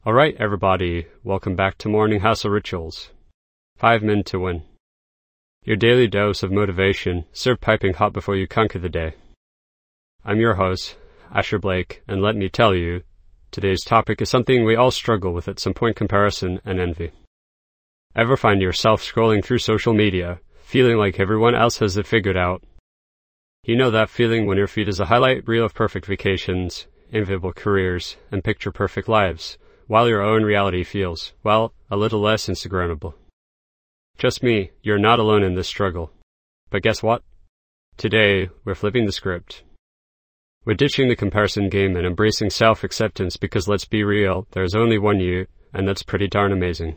Alright everybody, welcome back to Morning Hustle Rituals. 5 Men to Win. Your daily dose of motivation, served piping hot before you conquer the day. I'm your host, Asher Blake, and let me tell you, today's topic is something we all struggle with at some point: comparison and envy. Ever find yourself scrolling through social media, feeling like everyone else has it figured out? You know that feeling when your feed is a highlight reel of perfect vacations, enviable careers, and picture-perfect lives, while your own reality feels, well, a little less Instagrammable. Trust me, you're not alone in this struggle. But guess what? Today, we're flipping the script. We're ditching the comparison game and embracing self-acceptance because, let's be real, there's only one you, and that's pretty darn amazing.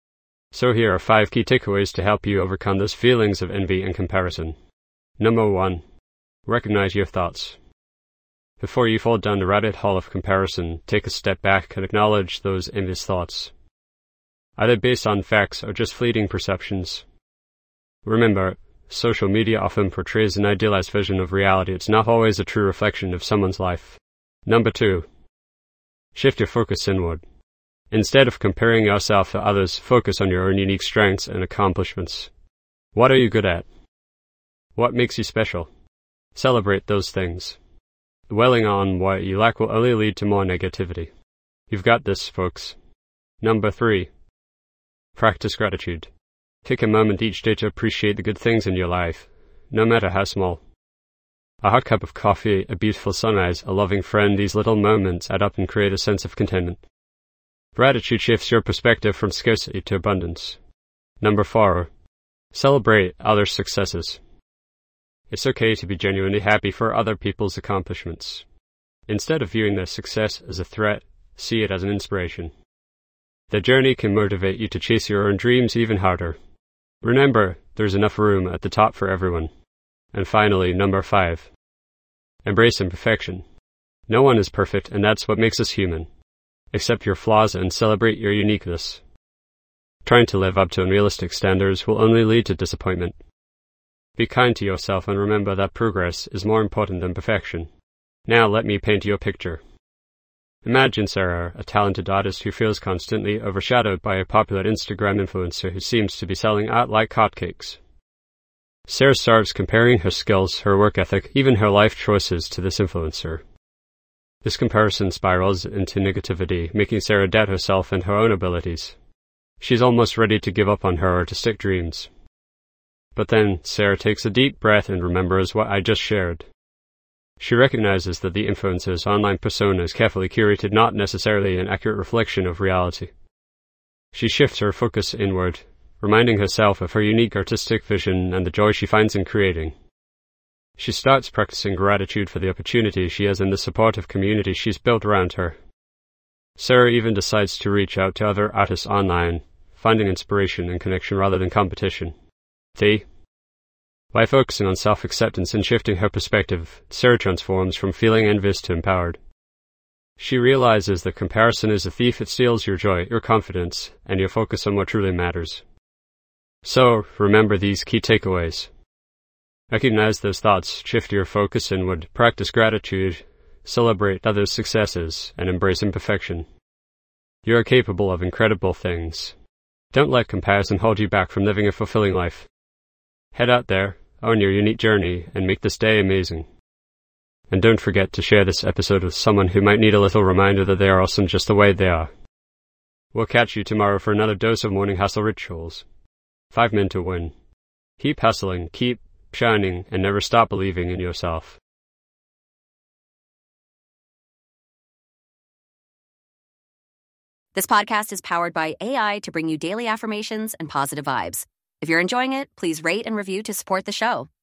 So here are 5 key takeaways to help you overcome those feelings of envy and comparison. Number 1. Recognize your thoughts. Before you fall down the rabbit hole of comparison, take a step back and acknowledge those envious thoughts. Are they based on facts or just fleeting perceptions? Remember, social media often portrays an idealized vision of reality. It's not always a true reflection of someone's life. Number 2. Shift your focus inward. Instead of comparing yourself to others, focus on your own unique strengths and accomplishments. What are you good at? What makes you special? Celebrate those things. Dwelling on what you lack will only lead to more negativity. You've got this, folks. Number 3. Practice gratitude. Take a moment each day to appreciate the good things in your life, no matter how small. A hot cup of coffee, a beautiful sunrise, a loving friend, these little moments add up and create a sense of contentment. Gratitude shifts your perspective from scarcity to abundance. Number 4. Celebrate others' successes. It's okay to be genuinely happy for other people's accomplishments. Instead of viewing their success as a threat, see it as an inspiration. Their journey can motivate you to chase your own dreams even harder. Remember, there's enough room at the top for everyone. And finally, number 5. Embrace imperfection. No one is perfect, and that's what makes us human. Accept your flaws and celebrate your uniqueness. Trying to live up to unrealistic standards will only lead to disappointment. Be kind to yourself and remember that progress is more important than perfection. Now let me paint you a picture. Imagine Sarah, a talented artist who feels constantly overshadowed by a popular Instagram influencer who seems to be selling out like hotcakes. Sarah starts comparing her skills, her work ethic, even her life choices to this influencer. This comparison spirals into negativity, making Sarah doubt herself and her own abilities. She's almost ready to give up on her artistic dreams. But then, Sarah takes a deep breath and remembers what I just shared. She recognizes that the influencer's online persona is carefully curated, not necessarily an accurate reflection of reality. She shifts her focus inward, reminding herself of her unique artistic vision and the joy she finds in creating. She starts practicing gratitude for the opportunity she has and the supportive community she's built around her. Sarah even decides to reach out to other artists online, finding inspiration and connection rather than competition. By focusing on self-acceptance and shifting her perspective, Sarah transforms from feeling envious to empowered. She realizes that comparison is a thief. It steals your joy, your confidence, and your focus on what truly matters. So, remember these key takeaways. Recognize those thoughts, shift your focus inward, practice gratitude, celebrate others' successes, and embrace imperfection. You are capable of incredible things. Don't let comparison hold you back from living a fulfilling life. Head out there, own your unique journey, and make this day amazing. And don't forget to share this episode with someone who might need a little reminder that they are awesome just the way they are. We'll catch you tomorrow for another dose of Morning Hustle Rituals. 5 Men to Win. Keep hustling, keep shining, and never stop believing in yourself. This podcast is powered by AI to bring you daily affirmations and positive vibes. If you're enjoying it, please rate and review to support the show.